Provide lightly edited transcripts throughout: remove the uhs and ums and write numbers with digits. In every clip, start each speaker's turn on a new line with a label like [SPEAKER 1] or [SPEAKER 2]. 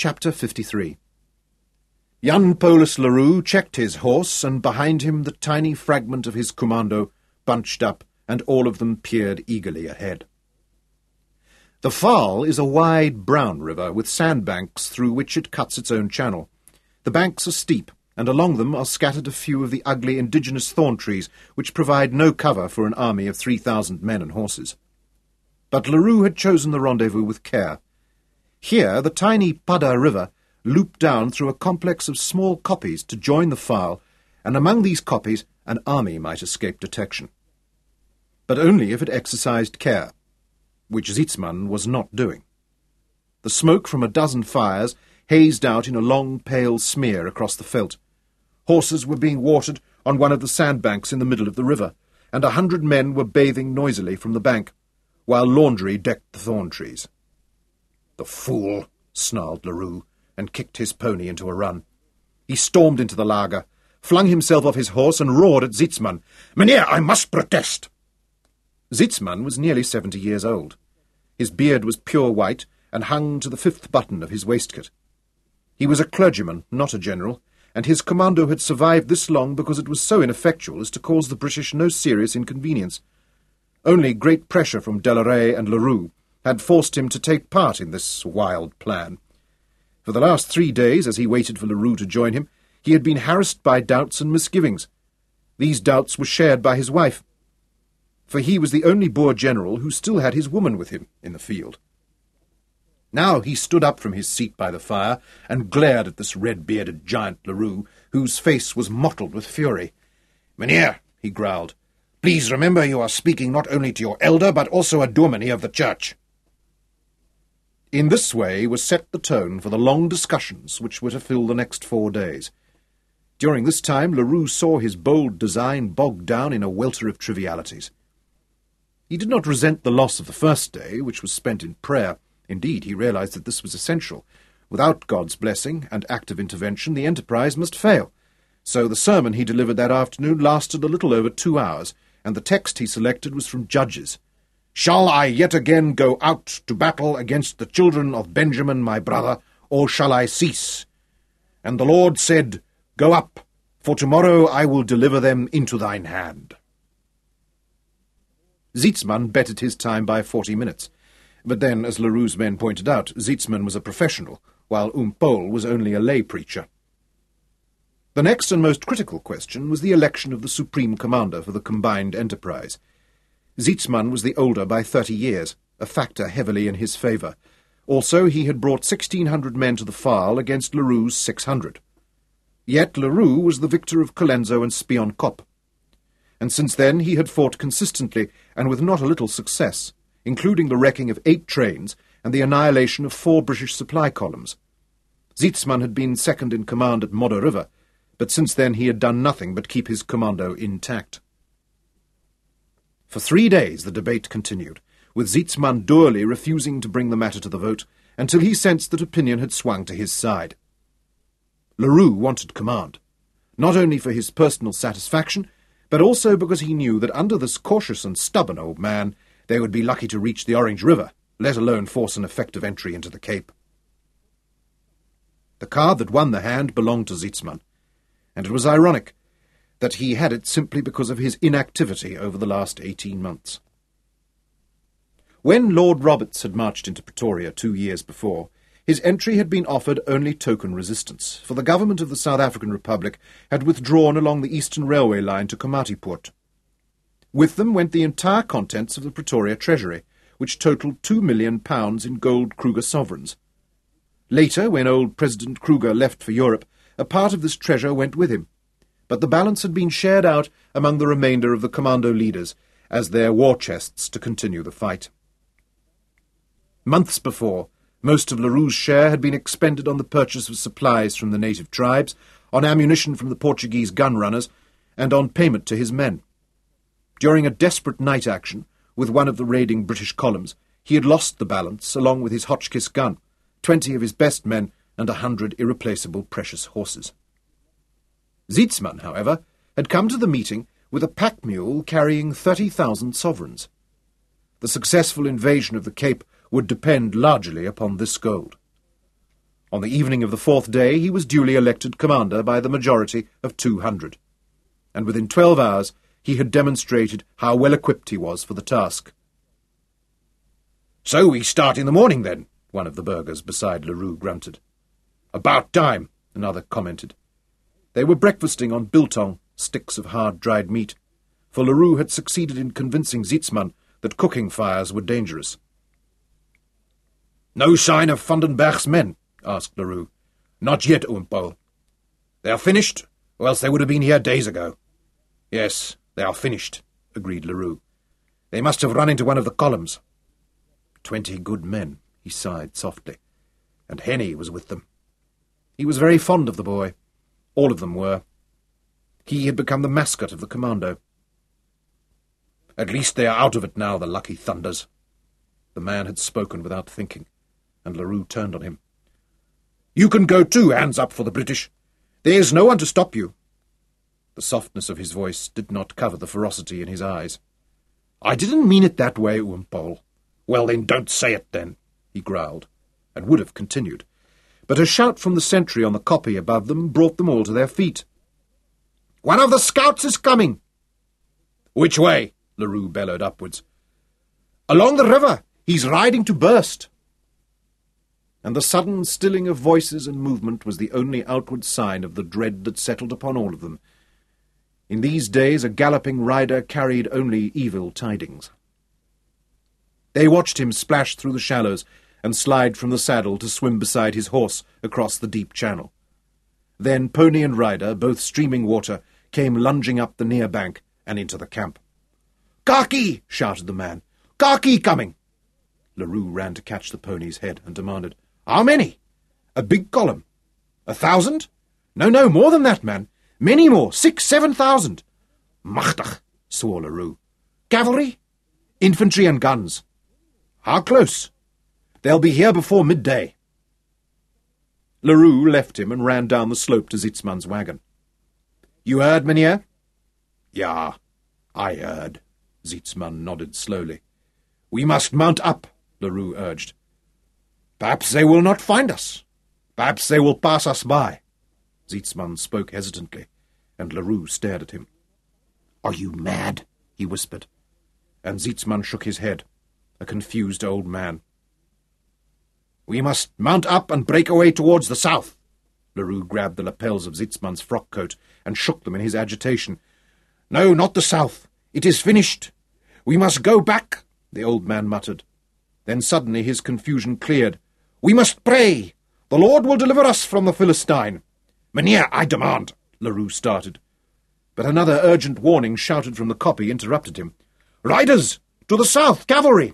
[SPEAKER 1] Chapter 53. Jan Paulus Leroux checked his horse, and behind him the tiny fragment of his commando bunched up, and all of them peered eagerly ahead. The Vaal is a wide brown river with sandbanks through which it cuts its own channel. The banks are steep, and along them are scattered a few of the ugly indigenous thorn trees which provide no cover for an army of 3,000 men and horses. But Leroux had chosen the rendezvous with care. Here the tiny Padda River looped down through a complex of small koppies to join the Vaal, and among these koppies an army might escape detection. But only if it exercised care, which Sietsman was not doing. The smoke from a dozen fires hazed out in a long, pale smear across the veldt. Horses were being watered on one of the sandbanks in the middle of the river, and 100 men were bathing noisily from the bank, while laundry decked the thorn trees. "The fool!" snarled Leroux, and kicked his pony into a run. He stormed into the laager, flung himself off his horse, and roared at Sietsman. "Mynheer, I must protest!" Sietsman was nearly 70 years old. His beard was pure white, and hung to the 5th button of his waistcoat. He was a clergyman, not a general, and his commando had survived this long because it was so ineffectual as to cause the British no serious inconvenience. Only great pressure from Delarey and Leroux had forced him to take part in this wild plan. For the last 3 days, as he waited for Leroux to join him, he had been harassed by doubts and misgivings. These doubts were shared by his wife, for he was the only Boer general who still had his woman with him in the field. Now he stood up from his seat by the fire and glared at this red-bearded giant Leroux, whose face was mottled with fury. "Mynheer," he growled, "please remember you are speaking not only to your elder, but also a dominee of the church." In this way was set the tone for the long discussions which were to fill the next 4 days. During this time Leroux saw his bold design bogged down in a welter of trivialities. He did not resent the loss of the first day, which was spent in prayer. Indeed, he realized that this was essential. Without God's blessing and active intervention, the enterprise must fail. So the sermon he delivered that afternoon lasted a little over 2 hours, and the text he selected was from Judges. "Shall I yet again go out to battle against the children of Benjamin my brother, or shall I cease? And the Lord said, Go up, for tomorrow I will deliver them into thine hand." Sietsman betted his time by 40 minutes. But then, as Leroux's men pointed out, Sietsman was a professional, while Paul was only a lay preacher. The next and most critical question was the election of the supreme commander for the combined enterprise. Sietsman was the older by 30 years, a factor heavily in his favour. Also, he had brought 1,600 men to the Vaal against Leroux's 600. Yet Leroux was the victor of Colenso and Spion Kop. And since then he had fought consistently and with not a little success, including the wrecking of 8 trains and the annihilation of 4 British supply columns. Sietsman had been second in command at Modder River, but since then he had done nothing but keep his commando intact. For 3 days the debate continued, with Sietsman dourly refusing to bring the matter to the vote, until he sensed that opinion had swung to his side. Leroux wanted command, not only for his personal satisfaction, but also because he knew that under this cautious and stubborn old man they would be lucky to reach the Orange River, let alone force an effective entry into the Cape. The card that won the hand belonged to Sietsman, and it was ironic that he had it simply because of his inactivity over the last 18 months. When Lord Roberts had marched into Pretoria 2 years before, his entry had been offered only token resistance, for the government of the South African Republic had withdrawn along the Eastern Railway line to Komatipoort. With them went the entire contents of the Pretoria Treasury, which totalled £2 million in gold Kruger sovereigns. Later, when old President Kruger left for Europe, a part of this treasure went with him, but the balance had been shared out among the remainder of the commando leaders as their war chests to continue the fight. Months before, most of Leroux's share had been expended on the purchase of supplies from the native tribes, on ammunition from the Portuguese gun-runners, and on payment to his men. During a desperate night action with one of the raiding British columns, he had lost the balance along with his Hotchkiss gun, 20 of his best men, and 100 irreplaceable precious horses. Sietsman, however, had come to the meeting with a pack mule carrying 30,000 sovereigns. The successful invasion of the Cape would depend largely upon this gold. On the evening of the 4th day he was duly elected commander by the majority of 200, and within 12 hours he had demonstrated how well equipped he was for the task. "So we start in the morning, then," one of the burghers beside Leroux grunted. "About time," another commented. They were breakfasting on biltong, sticks of hard-dried meat, for Leroux had succeeded in convincing Sietsman that cooking fires were dangerous. "No sign of Vandenberg's men?" asked Leroux. "Not yet, Oom-Paul. They are finished, or else they would have been here days ago." "Yes, they are finished," agreed Leroux. "They must have run into one of the columns." 20 good men, he sighed softly, and Henny was with them. He was very fond of the boy. All of them were. He had become the mascot of the commando. "At least they are out of it now, the lucky thunders." The man had spoken without thinking, and Leroux turned on him. "You can go too, hands up for the British. There is no one to stop you." The softness of his voice did not cover the ferocity in his eyes. "I didn't mean it that way, Oom-Paul." "Well, then, don't say it, then," he growled, and would have continued. But a shout from the sentry on the koppie above them brought them all to their feet. "One of the scouts is coming!" "Which way?" Leroux bellowed upwards. "Along the river. He's riding to burst." And the sudden stilling of voices and movement was the only outward sign of the dread that settled upon all of them. In these days a galloping rider carried only evil tidings. They watched him splash through the shallows and slide from the saddle to swim beside his horse across the deep channel. Then pony and rider, both streaming water, came lunging up the near bank and into the camp. "Khaki!" shouted the man. "Khaki coming!" Leroux ran to catch the pony's head and demanded, "How many?" "A big column." 1,000? No, more than that, man. Many more, 6,000-7,000. "Machtig," swore Leroux. "Cavalry?" "Infantry and guns." "How close?" "They'll be here before midday." Leroux left him and ran down the slope to Sietsman's wagon. "You heard, Mynheer?" "Ja, I heard." Sietsman nodded slowly. "We must mount up," Leroux urged. "Perhaps they will not find us. Perhaps they will pass us by." Sietsman spoke hesitantly, and Leroux stared at him. "Are you mad?" he whispered, and Sietsman shook his head, a confused old man. "We must mount up and break away towards the south." Leroux grabbed the lapels of Sietsman's frock-coat and shook them in his agitation. "No, not the south. It is finished. We must go back," the old man muttered. Then suddenly his confusion cleared. "We must pray. The Lord will deliver us from the Philistine." "Mynheer, I demand—" Leroux started. But another urgent warning shouted from the koppie interrupted him. "Riders! To the south! Cavalry!"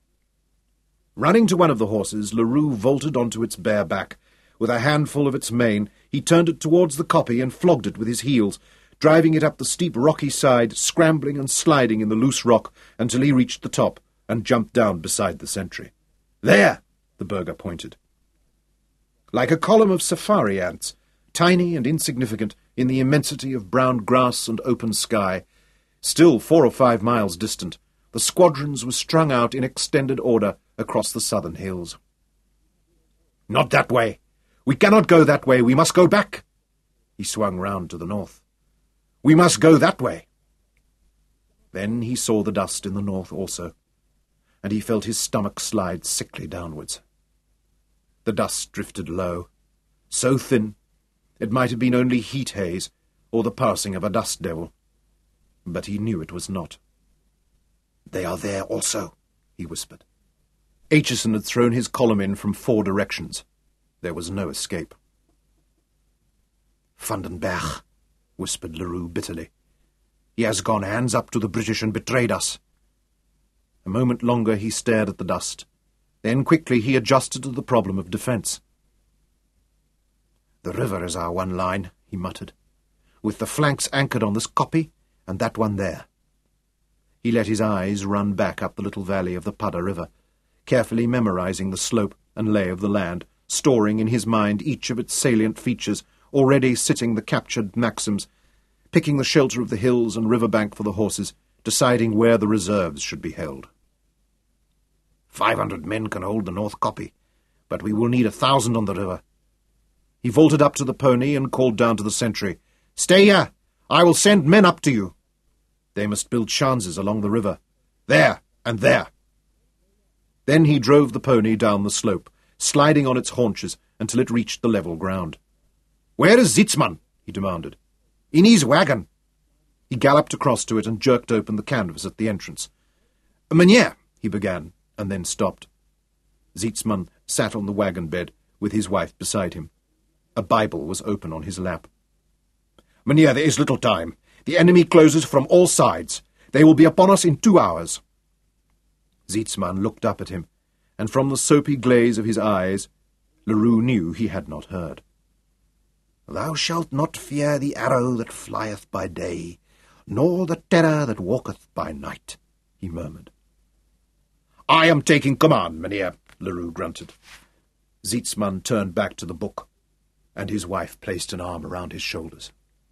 [SPEAKER 1] Running to one of the horses, Leroux vaulted onto its bare back. With a handful of its mane, he turned it towards the koppie and flogged it with his heels, driving it up the steep rocky side, scrambling and sliding in the loose rock until he reached the top and jumped down beside the sentry. "There!" the burgher pointed. Like a column of safari ants, tiny and insignificant in the immensity of brown grass and open sky, still 4 or 5 miles distant, the squadrons were strung out in extended order across the southern hills. "Not that way! We cannot go that way! We must go back!" He swung round to the north. "We must go that way!" Then he saw the dust in the north also, and he felt his stomach slide sickly downwards. The dust drifted low, so thin it might have been only heat haze or the passing of a dust devil, but he knew it was not. "They are there also," he whispered. Aitchison had thrown his column in from 4 directions. There was no escape. "Vandenberg," whispered Leroux bitterly. "He has gone hands up to the British and betrayed us." A moment longer he stared at the dust. Then quickly he adjusted to the problem of defence. "The river is our one line," he muttered, "with the flanks anchored on this koppie and that one there." He let his eyes run back up the little valley of the Padda River, carefully memorizing the slope and lay of the land, storing in his mind each of its salient features, already sitting the captured Maxims, picking the shelter of the hills and river-bank for the horses, deciding where the reserves should be held. 500 men can hold the north koppie, but we will need 1,000 on the river. He vaulted up to the pony and called down to the sentry, "Stay here! I will send men up to you." They must build schanzes along the river. There and there. Then he drove the pony down the slope, sliding on its haunches until it reached the level ground. "Where is Sitzmann?" he demanded. "In his wagon." He galloped across to it and jerked open the canvas at the entrance. "Mynheer," he began, and then stopped. Sitzmann sat on the wagon bed, with his wife beside him. A Bible was open on his lap. "Mynheer, there is little time. The enemy closes from all sides. They will be upon us in 2 hours." Sitzmann looked up at him, and from the soapy glaze of his eyes, Leroux knew he had not heard. "Thou shalt not fear the arrow that flieth by day, nor the terror that walketh by night," he murmured. "I am taking command, Mynheer," Leroux grunted. Sitzmann turned back to the book, and his wife placed an arm around his shoulders.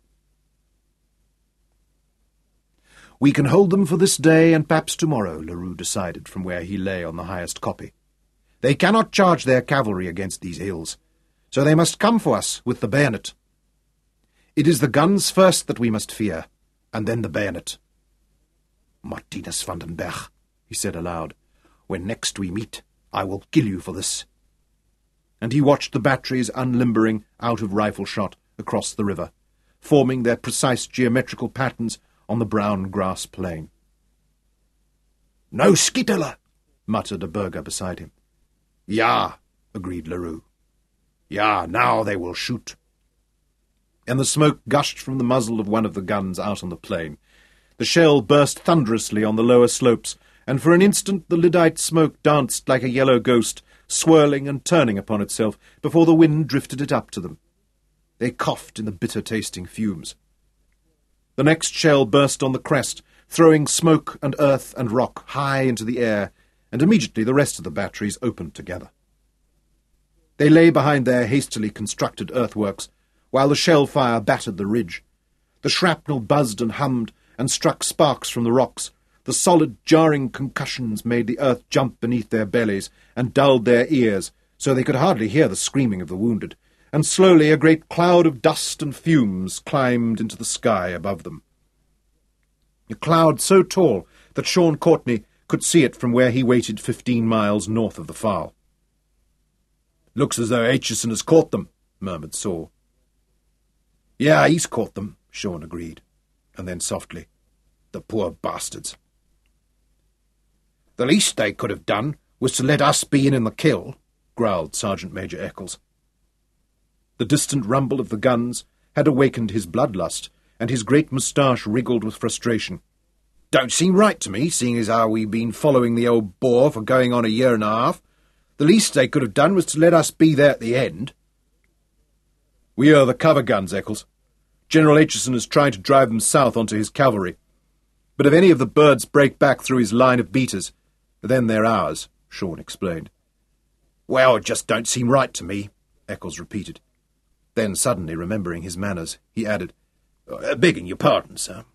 [SPEAKER 1] "We can hold them for this day and perhaps tomorrow," Leroux decided from where he lay on the highest kopje. "They cannot charge their cavalry against these hills, so they must come for us with the bayonet. It is the guns first that we must fear, and then the bayonet. Martinus van den Berg," he said aloud, "when next we meet, I will kill you for this." And he watched the batteries unlimbering out of rifle shot across the river, forming their precise geometrical patterns on the brown grass plain. "No Skittler," muttered a burgher beside him. "Ja," agreed Leroux. "Ja, now they will shoot." And the smoke gushed from the muzzle of one of the guns out on the plain. The shell burst thunderously on the lower slopes, and for an instant the lyddite smoke danced like a yellow ghost, swirling and turning upon itself before the wind drifted it up to them. They coughed in the bitter-tasting fumes. The next shell burst on the crest, throwing smoke and earth and rock high into the air, and immediately the rest of the batteries opened together. They lay behind their hastily constructed earthworks, while the shell fire battered the ridge. The shrapnel buzzed and hummed and struck sparks from the rocks. The solid, jarring concussions made the earth jump beneath their bellies and dulled their ears, so they could hardly hear the screaming of the wounded, and slowly a great cloud of dust and fumes climbed into the sky above them. A cloud so tall that Sean Courtney could see it from where he waited 15 miles north of the File. "Looks as though Aitchison has caught them," murmured Saw. "Yeah, he's caught them," Sean agreed, and then softly, "The poor bastards." "The least they could have done was to let us be in the kill," growled Sergeant Major Eccles. The distant rumble of the guns had awakened his bloodlust, and his great moustache wriggled with frustration. "Don't seem right to me, seeing as how we've been following the old boar for going on a year and a half. The least they could have done was to let us be there at the end." "We are the cover guns, Eccles. General Aitchison is trying to drive them south onto his cavalry. But if any of the birds break back through his line of beaters, then they're ours," Sean explained. "Well, it just don't seem right to me," Eccles repeated. Then, suddenly remembering his manners, he added, "Begging your pardon, sir,